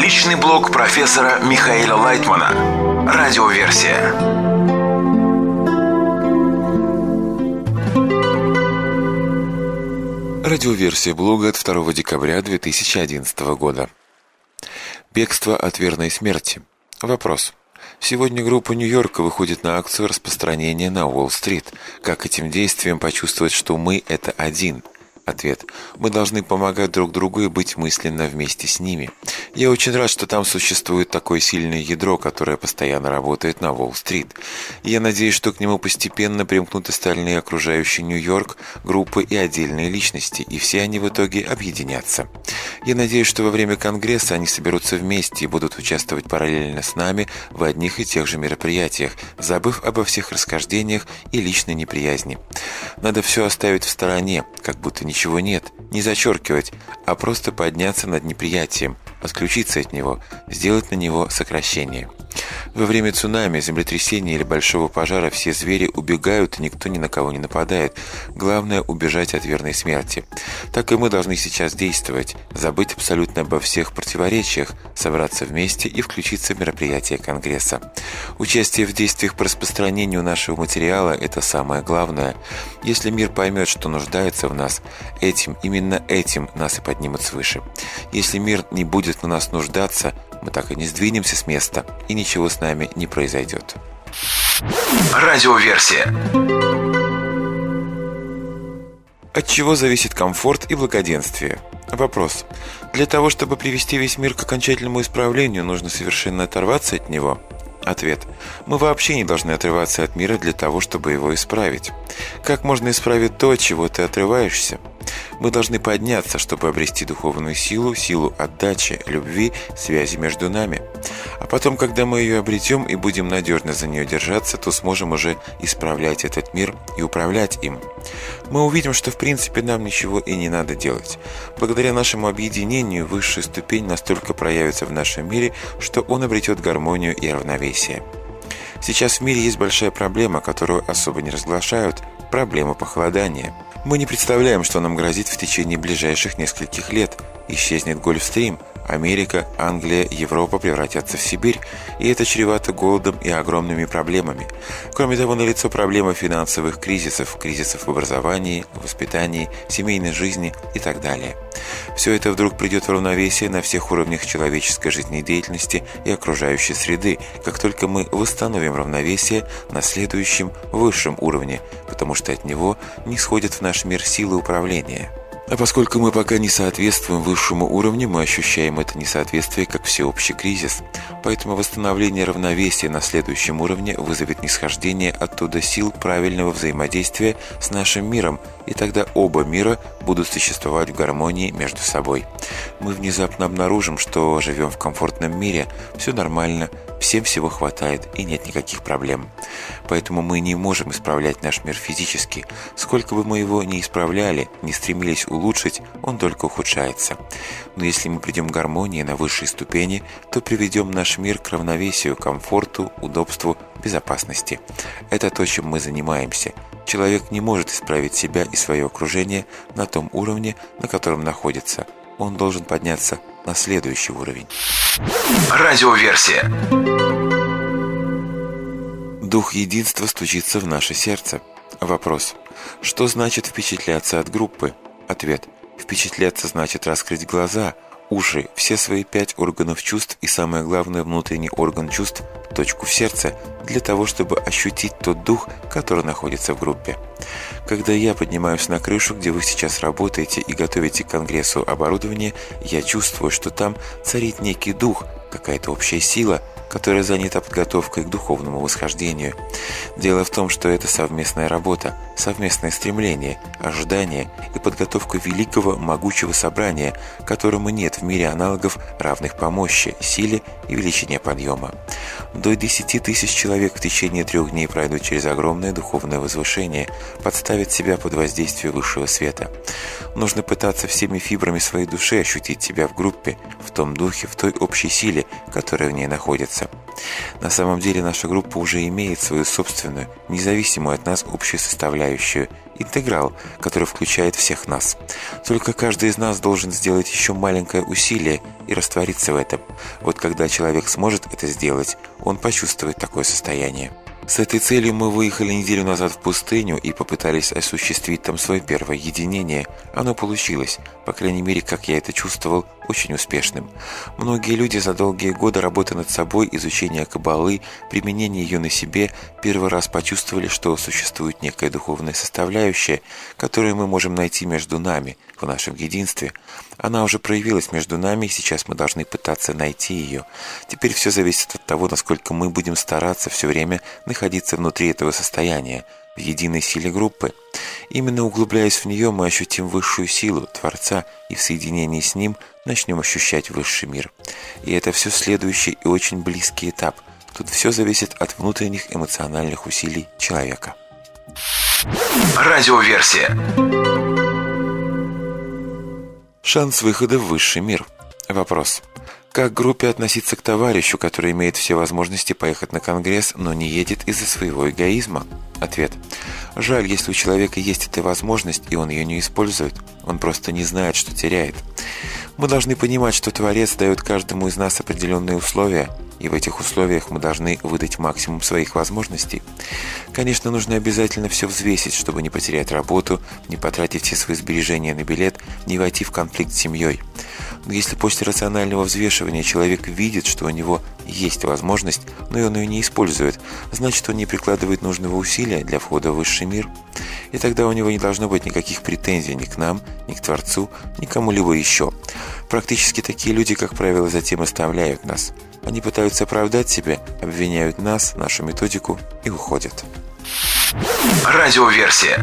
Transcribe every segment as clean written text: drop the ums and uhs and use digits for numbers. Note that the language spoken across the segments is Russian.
Личный блог профессора Михаила Лайтмана. Радиоверсия. Радиоверсия блога от 2 декабря 2011 года. Бегство от верной смерти. Вопрос. Сегодня группа Нью-Йорка выходит на акцию распространения на Уолл-стрит. Как этим действием почувствовать, что мы – это один? Ответ. Мы должны помогать друг другу и быть мысленно вместе с ними. Я очень рад, что там существует такое сильное ядро, которое постоянно работает на Уолл-стрит. И я надеюсь, что к нему постепенно примкнут остальные окружающие Нью-Йорк, группы и отдельные личности, и все они в итоге объединятся. Я надеюсь, что во время Конгресса они соберутся вместе и будут участвовать параллельно с нами в одних и тех же мероприятиях, забыв обо всех расхождениях и личной неприязни. Надо все оставить в стороне, как будто ничего нет, не зачеркивать, а просто подняться над неприятием, отключиться от него, сделать на него сокращение. Во время цунами, землетрясения или большого пожара все звери убегают, и никто ни на кого не нападает. Главное – убежать от верной смерти. Так и мы должны сейчас действовать, забыть абсолютно обо всех противоречиях, собраться вместе и включиться в мероприятие Конгресса. Участие в действиях по распространению нашего материала – это самое главное. Если мир поймет, что нуждается в нас, именно этим нас и поднимут свыше. Если мир не будет в нас нуждаться, мы так и не сдвинемся с места, и ничего с нами не произойдет. Радиоверсия. От чего зависит комфорт и благоденствие? Вопрос. Для того, чтобы привести весь мир к окончательному исправлению, нужно совершенно оторваться от него? Ответ. Мы вообще не должны отрываться от мира для того, чтобы его исправить. Как можно исправить то, от чего ты отрываешься? Мы должны подняться, чтобы обрести духовную силу, силу отдачи, любви, связи между нами. А потом, когда мы ее обретем и будем надежно за нее держаться, то сможем уже исправлять этот мир и управлять им. Мы увидим, что в принципе нам ничего и не надо делать. Благодаря нашему объединению высшая ступень настолько проявится в нашем мире, что он обретет гармонию и равновесие. Сейчас в мире есть большая проблема, которую особо не разглашают – проблема похолодания. Мы не представляем, что нам грозит в течение ближайших нескольких лет. Исчезнет Гольфстрим, Америка, Англия, Европа превратятся в Сибирь, и это чревато голодом и огромными проблемами. Кроме того, налицо проблема финансовых кризисов в образовании, воспитании, семейной жизни и так далее. Все это вдруг придет в равновесие на всех уровнях человеческой жизнедеятельности и окружающей среды, как только мы восстановим равновесие на следующем высшем уровне, потому что от него не сходят в наш мир силы управления. А поскольку мы пока не соответствуем высшему уровню, мы ощущаем это несоответствие как всеобщий кризис. Поэтому восстановление равновесия на следующем уровне вызовет нисхождение оттуда сил правильного взаимодействия с нашим миром, и тогда оба мира будут существовать в гармонии между собой. Мы внезапно обнаружим, что живем в комфортном мире, все нормально, всем всего хватает и нет никаких проблем. Поэтому мы не можем исправлять наш мир физически. Сколько бы мы его ни исправляли, не стремились улучшить, он только ухудшается. Но если мы придем к гармонии на высшей ступени, то приведем наш мир к равновесию, комфорту, удобству, безопасности. Это то, чем мы занимаемся. Человек не может исправить себя и свое окружение на том уровне, на котором находится. Он должен подняться на следующий уровень. Радиоверсия. Дух единства стучится в наше сердце. Вопрос. Что значит впечатляться от группы? Ответ. Впечатляться значит раскрыть глаза, уши, все свои 5 органов чувств и, самое главное, внутренний орган чувств, точку в сердце, для того, чтобы ощутить тот дух, который находится в группе. Когда я поднимаюсь на крышу, где вы сейчас работаете и готовите к конгрессу оборудование, я чувствую, что там царит некий дух, какая-то общая сила, которая занята подготовкой к духовному восхождению. Дело в том, что это совместная работа, совместное стремление, ожидание и подготовка великого, могучего собрания, которому нет в мире аналогов, равных по мощи, силе и величине подъема. До 10 тысяч человек в течение 3 дней пройдут через огромное духовное возвышение, подставят себя под воздействие высшего света. Нужно пытаться всеми фибрами своей души ощутить себя в группе, в том духе, в той общей силе, которая в ней находится. На самом деле наша группа уже имеет свою собственную, независимую от нас общую составляющую – интеграл, который включает всех нас. Только каждый из нас должен сделать еще маленькое усилие и раствориться в этом. Вот когда человек сможет это сделать, он почувствует такое состояние. С этой целью мы выехали неделю назад в пустыню и попытались осуществить там свое первое единение. Оно получилось, по крайней мере, как я это чувствовал, очень успешным. Многие люди за долгие годы работы над собой, изучения каббалы, применения ее на себе, первый раз почувствовали, что существует некая духовная составляющая, которую мы можем найти между нами, в нашем единстве. Она уже проявилась между нами, и сейчас мы должны пытаться найти ее. Теперь все зависит от того, насколько мы будем стараться все время находиться внутри этого состояния, в единой силе группы. Именно углубляясь в нее, мы ощутим высшую силу Творца и в соединении с Ним начнем ощущать высший мир. И это все следующий и очень близкий этап. Тут все зависит от внутренних эмоциональных усилий человека. Радиоверсия. Шанс выхода в высший мир. Вопрос. Как группе относиться к товарищу, который имеет все возможности поехать на конгресс, но не едет из-за своего эгоизма? Ответ. Жаль, если у человека есть эта возможность, и он ее не использует. Он просто не знает, что теряет. Мы должны понимать, что Творец дает каждому из нас определенные условия, и в этих условиях мы должны выдать максимум своих возможностей. Конечно, нужно обязательно все взвесить, чтобы не потерять работу, не потратить все свои сбережения на билет, не войти в конфликт с семьей. Но если после рационального взвешивания человек видит, что у него есть возможность, но он ее не использует, значит, он не прикладывает нужного усилия для входа в высший мир. И тогда у него не должно быть никаких претензий ни к нам, ни к Творцу, ни к кому-либо еще. Практически такие люди, как правило, затем оставляют нас. Они пытаются оправдать себя, обвиняют нас, нашу методику и уходят. Радиоверсия.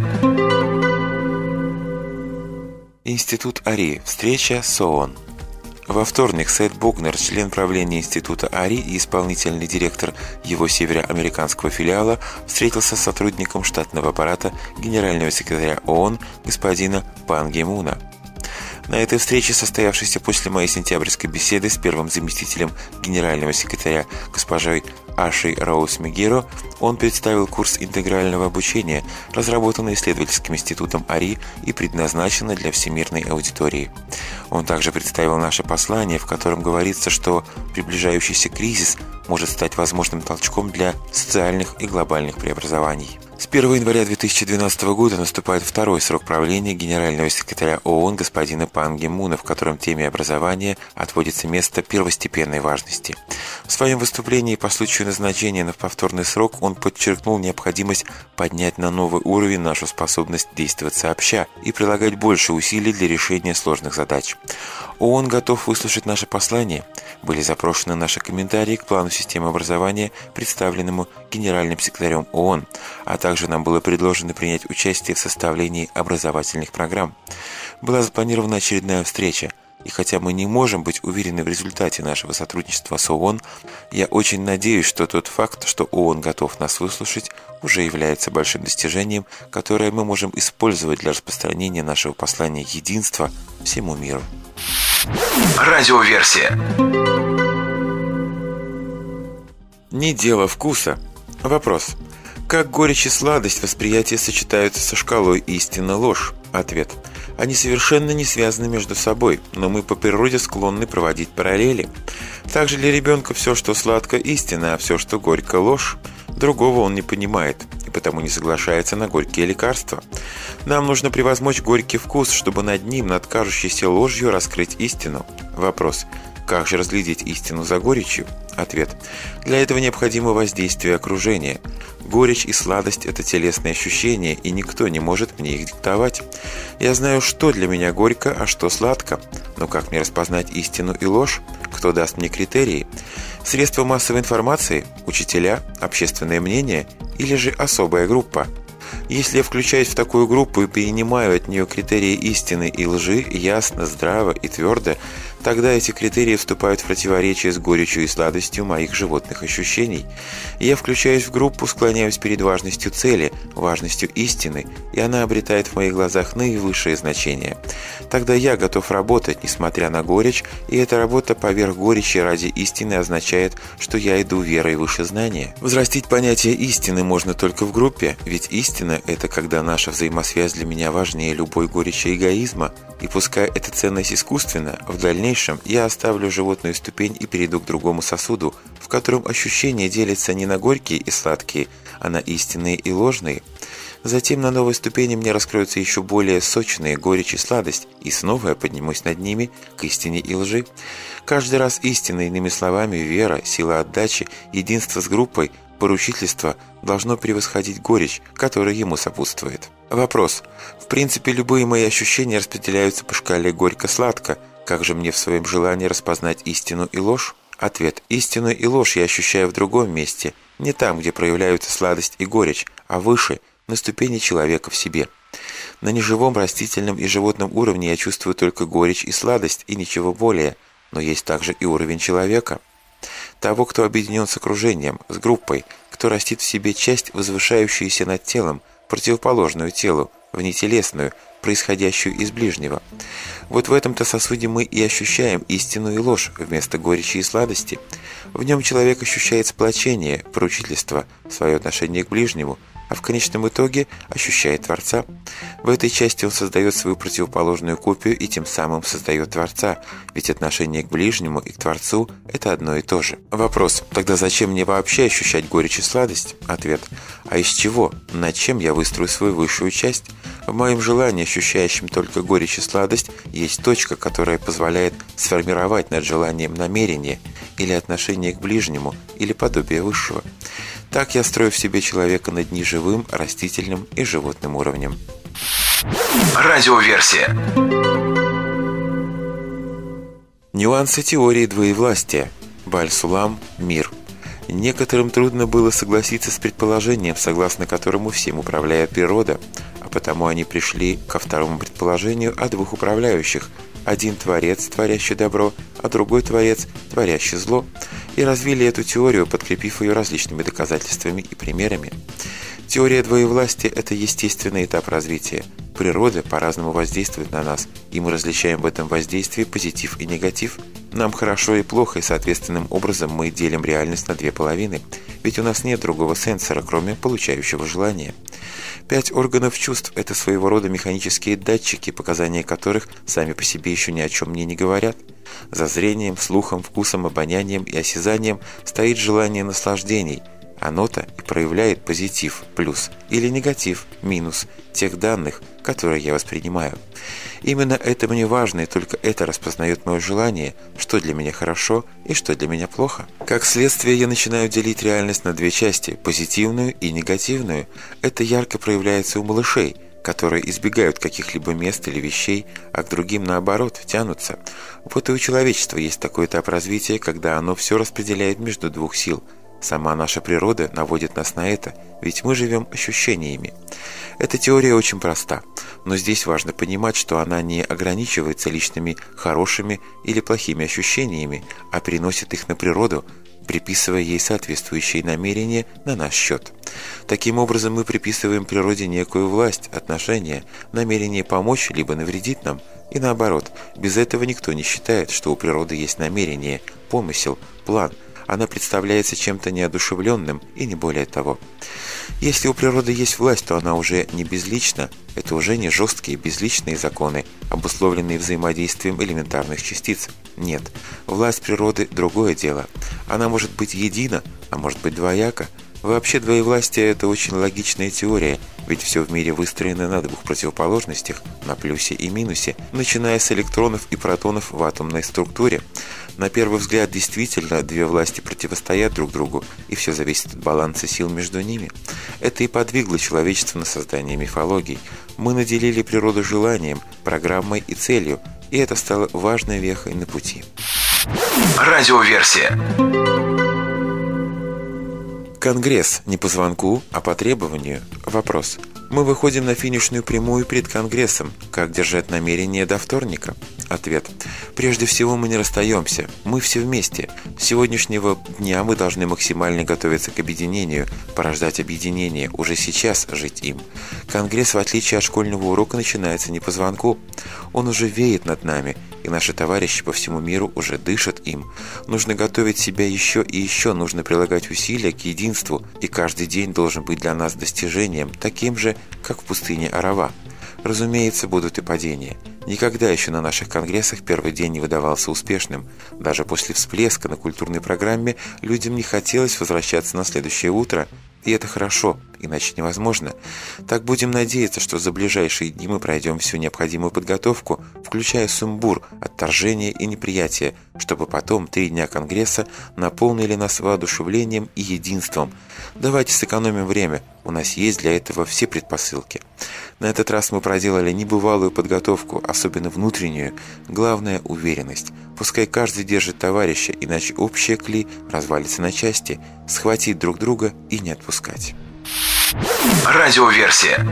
Институт Ари. Встреча с ООН. Во вторник Сет Богнер, член правления Института Ари и исполнительный директор его североамериканского филиала, встретился с сотрудником штатного аппарата генерального секретаря ООН господина Пан Ги Муна. На этой встрече, состоявшейся после моей сентябрьской беседы с первым заместителем генерального секретаря госпожой Ашей Роуз Мегиро, он представил курс интегрального обучения, разработанный исследовательским институтом Ари и предназначенный для всемирной аудитории. Он также представил наше послание, в котором говорится, что приближающийся кризис может стать возможным толчком для социальных и глобальных преобразований. С 1 января 2012 года наступает второй срок правления генерального секретаря ООН господина Пан Ги Муна, в котором теме образования отводится место первостепенной важности. В своем выступлении по случаю назначения на повторный срок он подчеркнул необходимость поднять на новый уровень нашу способность действовать сообща и прилагать больше усилий для решения сложных задач. ООН готов выслушать наше послание. Были запрошены наши комментарии к плану системы образования, представленному генеральным секретарем ООН, а также нам было предложено принять участие в составлении образовательных программ. Была запланирована очередная встреча, и хотя мы не можем быть уверены в результате нашего сотрудничества с ООН, я очень надеюсь, что тот факт, что ООН готов нас выслушать, уже является большим достижением, которое мы можем использовать для распространения нашего послания единства всему миру. Радиоверсия. Не дело вкуса. Вопрос. Как горечь и сладость восприятия сочетаются со шкалой истина-ложь? Ответ. Они совершенно не связаны между собой, но мы по природе склонны проводить параллели. Также для ребенка все, что сладко, истина, а все, что горько, ложь. Другого он не понимает и потому не соглашается на горькие лекарства. Нам нужно превозмочь горький вкус, чтобы над ним, над кажущейся ложью, раскрыть истину. Вопрос. Как же разглядеть истину за горечью? Ответ. Для этого необходимо воздействие окружения. Горечь и сладость – это телесные ощущения, и никто не может мне их диктовать. Я знаю, что для меня горько, а что сладко. Но как мне распознать истину и ложь? Кто даст мне критерии? Средства массовой информации? Учителя? Общественное мнение? Или же особая группа? Если я включаюсь в такую группу и перенимаю от нее критерии истины и лжи ясно, здраво и твердо, Тогда эти критерии вступают в противоречие с горечью и сладостью моих животных ощущений. Я включаюсь в группу, склоняюсь перед важностью цели, важностью истины, и она обретает в моих глазах наивысшее значение. Тогда я готов работать, несмотря на горечь, и эта работа поверх горечи ради истины означает, что я иду верой выше знания. Взрастить понятие истины можно только в группе, ведь истина – это когда наша взаимосвязь для меня важнее любой горечи и эгоизма, и пускай эта ценность искусственна, в дальнейшем я оставлю животную ступень и перейду к другому сосуду, в котором ощущения делятся не на горькие и сладкие, а на истинные и ложные. Затем на новой ступени мне раскроются еще более сочные горечь и сладость, и снова я поднимусь над ними к истине и лжи. Каждый раз истина, иными словами, вера, сила отдачи, единство с группой, поручительство должно превосходить горечь, которая ему сопутствует. Вопрос. В принципе, любые мои ощущения распределяются по шкале горько-сладко. Как же мне в своем желании распознать истину и ложь? Ответ. Истину и ложь я ощущаю в другом месте, не там, где проявляются сладость и горечь, а выше, на ступени человека в себе. На неживом, растительном и животном уровне я чувствую только горечь и сладость, и ничего более, но есть также и уровень человека. Того, кто объединен с окружением, с группой, кто растит в себе часть, возвышающуюся над телом, противоположную телу, внетелесную, происходящую из ближнего. Вот в этом-то сосуде мы и ощущаем истину и ложь вместо горечи и сладости. В нем человек ощущает сплочение, поручительство, свое отношение к ближнему, а в конечном итоге ощущает Творца. В этой части он создает свою противоположную копию и тем самым создает Творца, ведь отношение к ближнему и к Творцу – это одно и то же. Вопрос: тогда зачем мне вообще ощущать горечь и сладость? Ответ: а из чего? Над чем я выстрою свою высшую часть? В моем желании, ощущающем только горечь и сладость, есть точка, которая позволяет сформировать над желанием намерение или отношение к ближнему, или подобие высшего. Так я строю в себе человека над неживым, растительным и животным уровнем. Радиоверсия. Нюансы теории двоевластия. Баль-Сулам, мир. Некоторым трудно было согласиться с предположением, согласно которому всем управляет природа, а потому они пришли ко второму предположению о двух управляющих. Один творец, творящий добро, а другой творец, творящий зло, и развили эту теорию, подкрепив ее различными доказательствами и примерами. Теория двоевластия – это естественный этап развития. Природа по-разному воздействует на нас, и мы различаем в этом воздействии позитив и негатив. Нам хорошо и плохо, и соответственным образом мы делим реальность на две половины, ведь у нас нет другого сенсора, кроме получающего желания. 5 органов чувств – это своего рода механические датчики, показания которых сами по себе еще ни о чем мне не говорят. За зрением, слухом, вкусом, обонянием и осязанием стоит желание наслаждений. Оно-то и проявляет позитив, плюс, или негатив, минус, тех данных, которые я воспринимаю. Именно это мне важно, и только это распознает мое желание, что для меня хорошо и что для меня плохо. Как следствие, я начинаю делить реальность на две части – позитивную и негативную. Это ярко проявляется у малышей, которые избегают каких-либо мест или вещей, а к другим, наоборот, тянутся. Вот и у человечества есть такой этап развития, когда оно все распределяет между двух сил. Сама наша природа наводит нас на это, ведь мы живем ощущениями. Эта теория очень проста, но здесь важно понимать, что она не ограничивается личными хорошими или плохими ощущениями, а переносит их на природу, приписывая ей соответствующие намерения на наш счет. Таким образом, мы приписываем природе некую власть, отношение, намерение помочь либо навредить нам, и наоборот. Без этого никто не считает, что у природы есть намерение, помысел, план. Она представляется чем-то неодушевленным и не более того. Если у природы есть власть, то она уже не безлична, это уже не жесткие безличные законы, обусловленные взаимодействием элементарных частиц. Нет, власть природы – другое дело. Она может быть едина, а может быть двояка. Вообще двоевластие – это очень логичная теория, ведь все в мире выстроено на двух противоположностях, на плюсе и минусе, начиная с электронов и протонов в атомной структуре. На первый взгляд, действительно, две власти противостоят друг другу, и все зависит от баланса сил между ними. Это и подвигло человечество на создание мифологий. Мы наделили природу желанием, программой и целью, и это стало важной вехой на пути. Радиоверсия. Конгресс не по звонку, а по требованию. Вопрос. Мы выходим на финишную прямую перед Конгрессом. Как держать намерение до вторника? Ответ. Прежде всего, мы не расстаемся. Мы все вместе. С сегодняшнего дня мы должны максимально готовиться к объединению, порождать объединение, уже сейчас жить им. Конгресс, в отличие от школьного урока, начинается не по звонку. Он уже веет над нами, и наши товарищи по всему миру уже дышат им. Нужно готовить себя еще и еще, нужно прилагать усилия к единству, и каждый день должен быть для нас достижением, таким же, как в пустыне Арава. Разумеется, будут и падения. Никогда еще на наших конгрессах первый день не выдавался успешным. Даже после всплеска на культурной программе людям не хотелось возвращаться на следующее утро. И это хорошо, иначе невозможно. Так будем надеяться, что за ближайшие дни мы пройдем всю необходимую подготовку, включая сумбур, отторжение и неприятие, чтобы потом 3 дня Конгресса наполнили нас воодушевлением и единством. Давайте сэкономим время, у нас есть для этого все предпосылки. На этот раз мы проделали небывалую подготовку, особенно внутреннюю. Главное – уверенность. Пускай каждый держит товарища, иначе общая кли развалится на части. Схватить друг друга и не отпускать. Радиоверсия.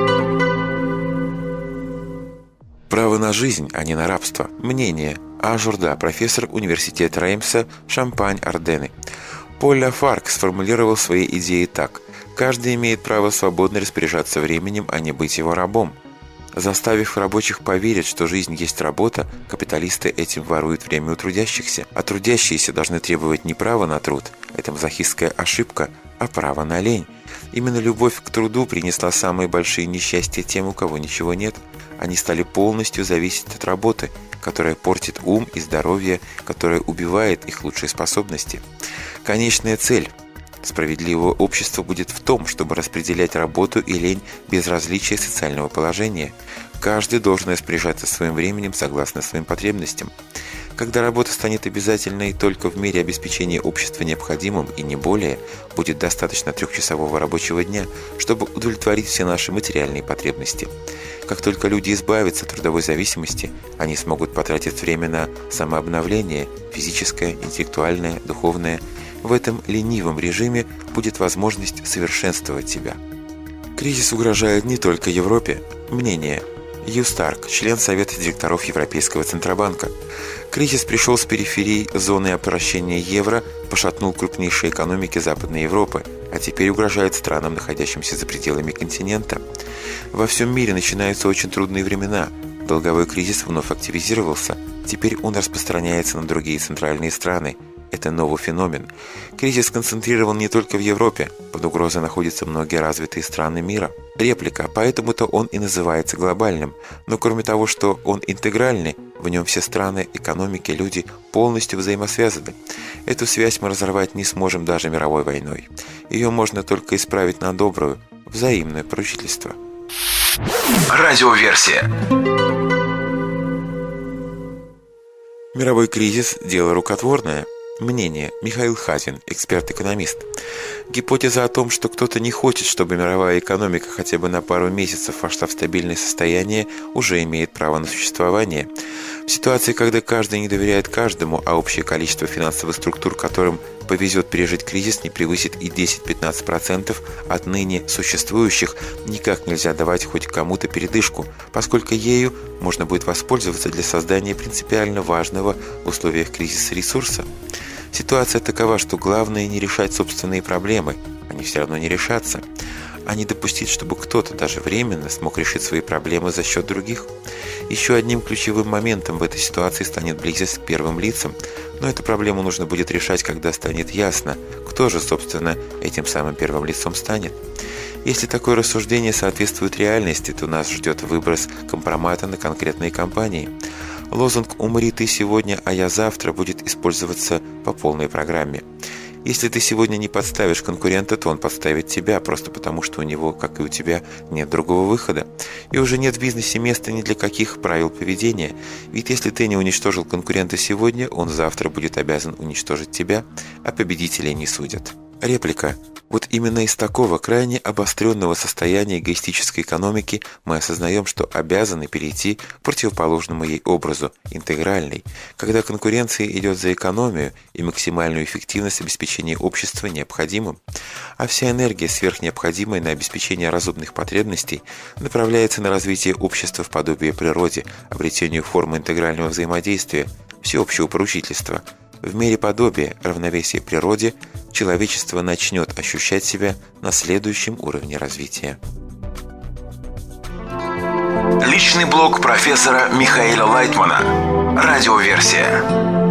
Право на жизнь, а не на рабство. Мнение. А. Журда, профессор университета Реймса, Шампань-Арденны. Поль Лафарг сформулировал свои идеи так. Каждый имеет право свободно распоряжаться временем, а не быть его рабом. Заставив рабочих поверить, что жизнь есть работа, капиталисты этим воруют время у трудящихся, а трудящиеся должны требовать не права на труд, это мазохистская ошибка, а право на лень. Именно любовь к труду принесла самые большие несчастья тем, у кого ничего нет. Они стали полностью зависеть от работы, которая портит ум и здоровье, которая убивает их лучшие способности. Конечная цель справедливого общества будет в том, чтобы распределять работу и лень без различия социального положения. Каждый должен распоряжаться своим временем согласно своим потребностям. Когда работа станет обязательной только в мере обеспечения общества необходимым и не более, будет достаточно 3-часового рабочего дня, чтобы удовлетворить все наши материальные потребности. Как только люди избавятся от трудовой зависимости, они смогут потратить время на самообновление, физическое, интеллектуальное, духовное. В этом ленивом режиме будет возможность совершенствовать себя. Кризис угрожает не только Европе. Мнение. Ю Старк, член Совета директоров Европейского Центробанка. Кризис пришел с периферии зоны обращения евро, пошатнул крупнейшие экономики Западной Европы, а теперь угрожает странам, находящимся за пределами континента. Во всем мире начинаются очень трудные времена. Долговой кризис вновь активизировался. Теперь он распространяется на другие центральные страны. Это новый феномен. Кризис сконцентрирован не только в Европе. Под угрозой находятся многие развитые страны мира. Реплика. Поэтому-то он и называется глобальным. Но кроме того, что он интегральный, в нем все страны, экономики, люди полностью взаимосвязаны. Эту связь мы разорвать не сможем даже мировой войной. Ее можно только исправить на добрую, взаимное поручительство. Радиоверсия. Мировой кризис – дело рукотворное. Мнение. Михаил Хазин, эксперт-экономист. Гипотеза о том, что кто-то не хочет, чтобы мировая экономика хотя бы на пару месяцев вошла в стабильное состояние, уже имеет право на существование. В ситуации, когда каждый не доверяет каждому, а общее количество финансовых структур, которым повезет пережить кризис, не превысит и 10-15% от ныне существующих, никак нельзя давать хоть кому-то передышку, поскольку ею можно будет воспользоваться для создания принципиально важного в условиях кризиса ресурса. Ситуация такова, что главное не решать собственные проблемы, они все равно не решатся, а не допустить, чтобы кто-то даже временно смог решить свои проблемы за счет других. Еще одним ключевым моментом в этой ситуации станет близость к первым лицам, но эту проблему нужно будет решать, когда станет ясно, кто же, собственно, этим самым первым лицом станет. Если такое рассуждение соответствует реальности, то нас ждет выброс компромата на конкретные компании. Лозунг «Умри ты сегодня, а я завтра» будет использоваться по полной программе. Если ты сегодня не подставишь конкурента, то он подставит тебя, просто потому что у него, как и у тебя, нет другого выхода. И уже нет в бизнесе места ни для каких правил поведения. Ведь если ты не уничтожил конкурента сегодня, он завтра будет обязан уничтожить тебя, а победителей не судят. Реплика. Вот именно из такого крайне обостренного состояния эгоистической экономики мы осознаем, что обязаны перейти к противоположному ей образу – интегральной, когда конкуренция идет за экономию и максимальную эффективность обеспечения общества необходимым, а вся энергия, сверхнеобходимая на обеспечение разумных потребностей, направляется на развитие общества в подобие природе, обретению формы интегрального взаимодействия, всеобщего поручительства. В мире подобия, равновесия природе, человечество начнет ощущать себя на следующем уровне развития. Личный блог профессора Михаила Лайтмана. Радиоверсия.